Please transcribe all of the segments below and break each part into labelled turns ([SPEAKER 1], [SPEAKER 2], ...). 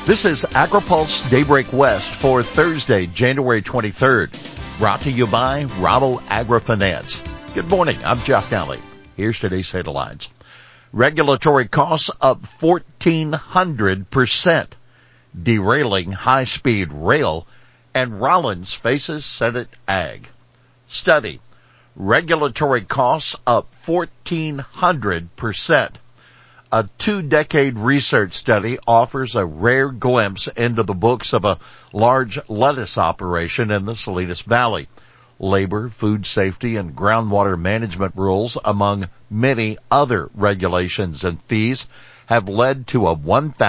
[SPEAKER 1] This is AgriPulse Daybreak West for Thursday, January 23rd. Brought to you by Rabo AgriFinance. Good morning, I'm Jeff Nally. Here's today's headlines. Regulatory costs up 1,400%, derailing high-speed rail, and Rollins faces Senate Ag. Study. Regulatory costs up 1,400%. A 2-decade research study offers a rare glimpse into the books of a large lettuce operation in the Salinas Valley. Labor, food safety, and groundwater management rules, among many other regulations and fees, have led to a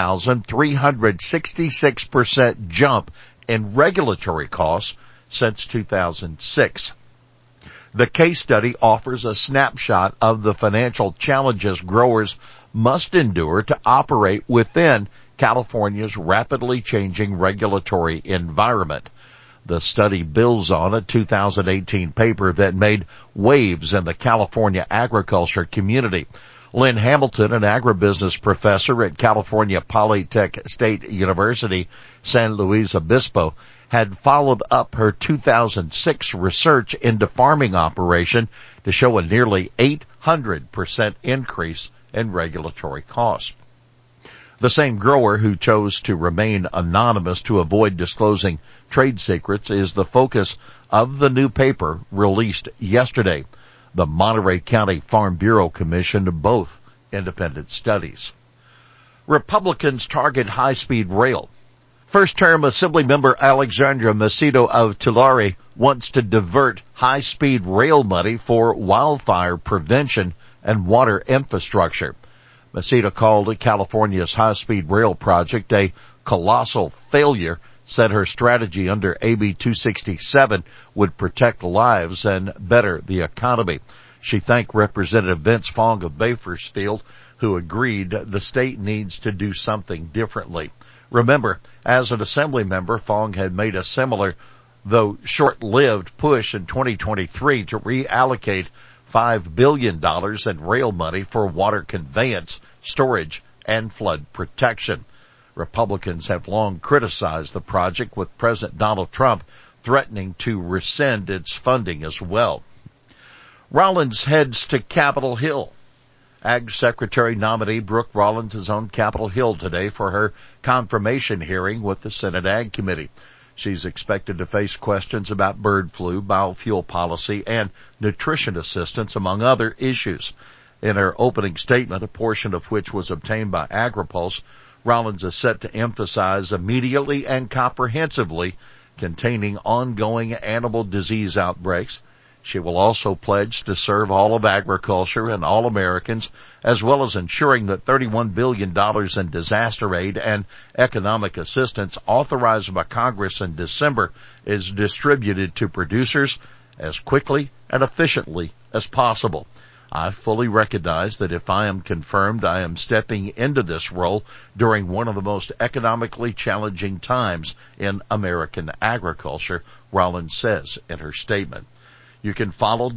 [SPEAKER 1] 1,366% jump in regulatory costs since 2006. The case study offers a snapshot of the financial challenges growers must endure to operate within California's rapidly changing regulatory environment. The study builds on a 2018 paper that made waves in the California agriculture community. Lynn Hamilton, an agribusiness professor at California Polytech State University, San Luis Obispo, had followed up her 2006 research into farming operation to show a nearly 800% increase in regulatory costs. The same grower who chose to remain anonymous to avoid disclosing trade secrets is the focus of the new paper released yesterday. The Monterey County Farm Bureau commissioned both independent studies. Republicans target high-speed rail. First-term Assemblymember Alexandra Macedo of Tulare wants to divert high-speed rail money for wildfire prevention and water infrastructure. Macedo called California's high-speed rail project a colossal failure, said her strategy under AB 267 would protect lives and better the economy. She thanked Representative Vince Fong of Bakersfield, who agreed the state needs to do something differently. Remember, as an assembly member, Fong had made a similar, though short-lived, push in 2023 to reallocate $5 billion in rail money for water conveyance, storage, and flood protection. Republicans have long criticized the project, with President Donald Trump threatening to rescind its funding as well. Rollins heads to Capitol Hill. Ag Secretary nominee Brooke Rollins is on Capitol Hill today for her confirmation hearing with the Senate Ag Committee. She's expected to face questions about bird flu, biofuel policy, and nutrition assistance, among other issues. In her opening statement, a portion of which was obtained by AgriPulse, Rollins is set to emphasize immediately and comprehensively containing ongoing animal disease outbreaks. She will also pledge to serve all of agriculture and all Americans, as well as ensuring that $31 billion in disaster aid and economic assistance authorized by Congress in December is distributed to producers as quickly and efficiently as possible. I fully recognize that if I am confirmed, I am stepping into this role during one of the most economically challenging times in American agriculture, Rollins says in her statement. You can follow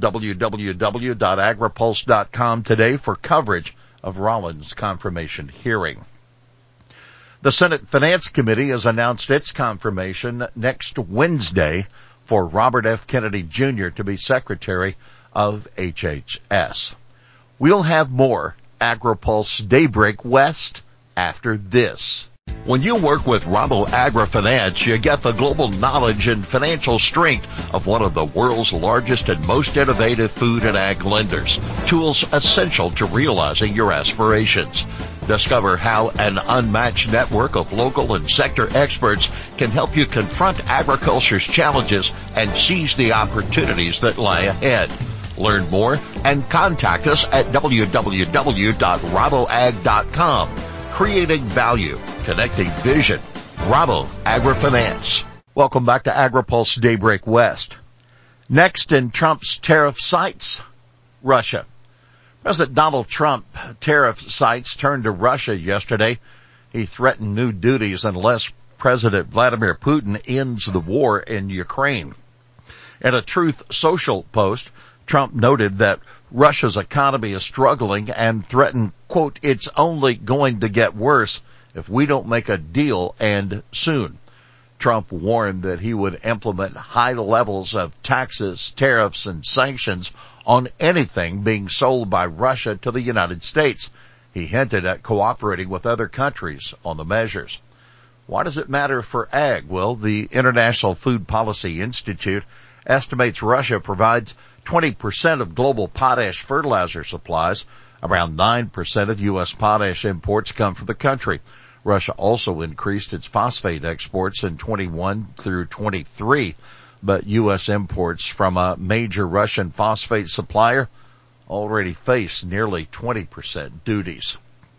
[SPEAKER 1] www.agripulse.com today for coverage of Rollins' confirmation hearing. The Senate Finance Committee has announced its confirmation next Wednesday for Robert F. Kennedy Jr. to be Secretary of HHS. We'll have more AgriPulse Daybreak West after this. When you work with Rabo AgriFinance, you get the global knowledge and financial strength of one of the world's largest and most innovative food and ag lenders. Tools essential to realizing your aspirations. Discover how an unmatched network of local and sector experts can help you confront agriculture's challenges and seize the opportunities that lie ahead. Learn more and contact us at www.raboag.com. Creating value, connecting vision. Rabo AgriFinance. Welcome back to AgriPulse Daybreak West. Next in Trump's tariff sights, Russia. President Donald Trump tariff sights turned to Russia yesterday. He threatened new duties unless President Vladimir Putin ends the war in Ukraine. In a Truth Social post, Trump noted that Russia's economy is struggling and threatened, quote, "It's only going to get worse if we don't make a deal, and soon. Trump warned that he would implement high levels of taxes, tariffs, and sanctions on anything being sold by Russia to the United States. He hinted at cooperating with other countries on the measures. Why does it matter for ag? Well, the International Food Policy Institute estimates Russia provides 20% of global potash fertilizer supplies. Around 9% of U.S. potash imports come from the country. Russia also increased its phosphate exports in 21 through 23, but U.S. imports from a major Russian phosphate supplier already face nearly 20% duties.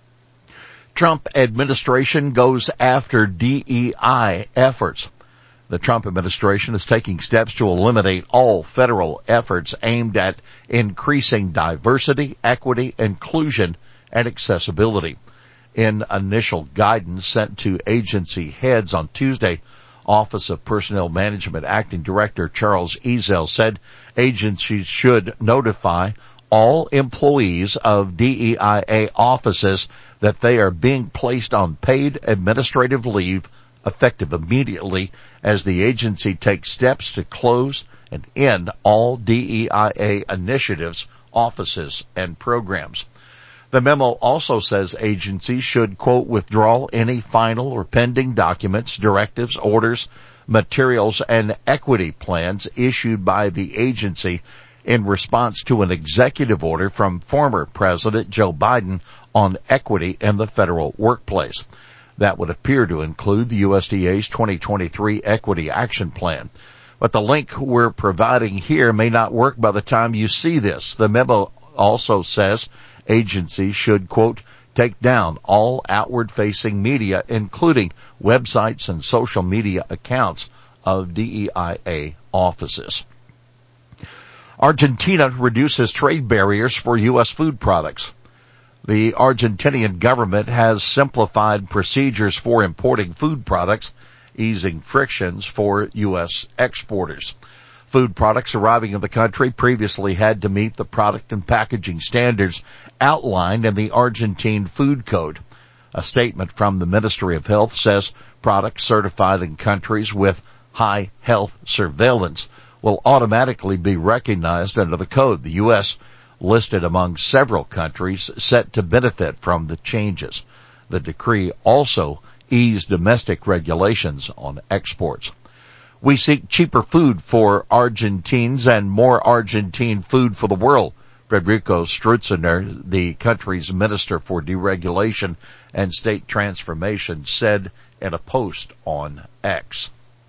[SPEAKER 1] Trump administration goes after DEI efforts. The Trump administration is taking steps to eliminate all federal efforts aimed at increasing diversity, equity, inclusion, and accessibility. In initial guidance sent to agency heads on Tuesday, Office of Personnel Management Acting Director Charles Ezell said agencies should notify all employees of DEIA offices that they are being placed on paid administrative leave effective immediately as the agency takes steps to close and end all DEIA initiatives, offices, and programs. The memo also says agencies should, quote, withdraw any final or pending documents, directives, orders, materials, and equity plans issued by the agency in response to an executive order from former President Joe Biden on equity in the federal workplace. That would appear to include the USDA's 2023 Equity Action Plan. But the link we're providing here may not work by the time you see this. The memo also says agencies should, quote, take down all outward-facing media, including websites and social media accounts of DEIA offices. Argentina reduces trade barriers for U.S. food products. The Argentinian government has simplified procedures for importing food products, easing frictions for U.S. exporters. Food products arriving in the country previously had to meet the product and packaging standards outlined in the Argentine Food Code. A statement from the Ministry of Health says products certified in countries with high health surveillance will automatically be recognized under the code. The U.S. listed among several countries set to benefit from the changes. The decree also eased domestic regulations on exports. We seek cheaper food for Argentines and more Argentine food for the world, Federico Stroessner, the country's Minister for Deregulation and State Transformation, said in a post on X.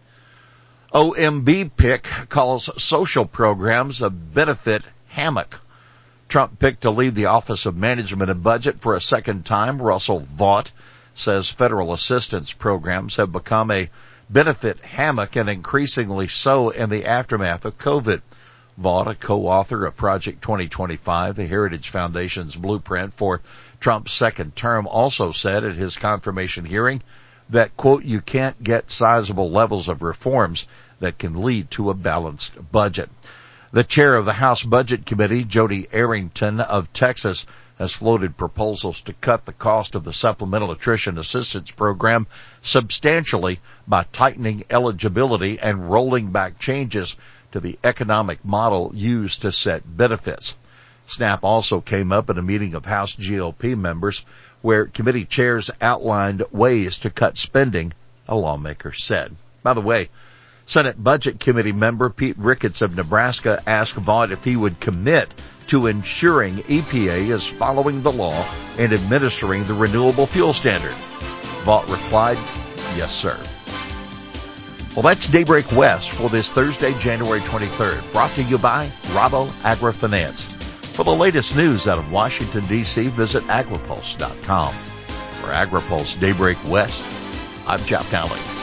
[SPEAKER 1] OMB pick calls social programs a benefit hammock. Trump picked to lead the Office of Management and Budget for a second time. Russell Vought says federal assistance programs have become a benefit hammock, and increasingly so in the aftermath of COVID. Vaught, a co-author of Project 2025, the Heritage Foundation's blueprint for Trump's second term, also said at his confirmation hearing that, quote, you can't get sizable levels of reforms that can lead to a balanced budget. The chair of the House Budget Committee, Jody Arrington of Texas, has floated proposals to cut the cost of the Supplemental Nutrition Assistance Program substantially by tightening eligibility and rolling back changes to the economic model used to set benefits. SNAP also came up at a meeting of House GOP members where committee chairs outlined ways to cut spending, a lawmaker said. By the way, Senate Budget Committee member Pete Ricketts of Nebraska asked Vaught if he would commit to ensuring EPA is following the law and administering the renewable fuel standard. Vaught replied, yes, sir. Well, that's Daybreak West for this Thursday, January 23rd, brought to you by Rabo AgriFinance. For the latest news out of Washington, D.C., visit agripulse.com. For AgriPulse Daybreak West, I'm Jeff Dowling.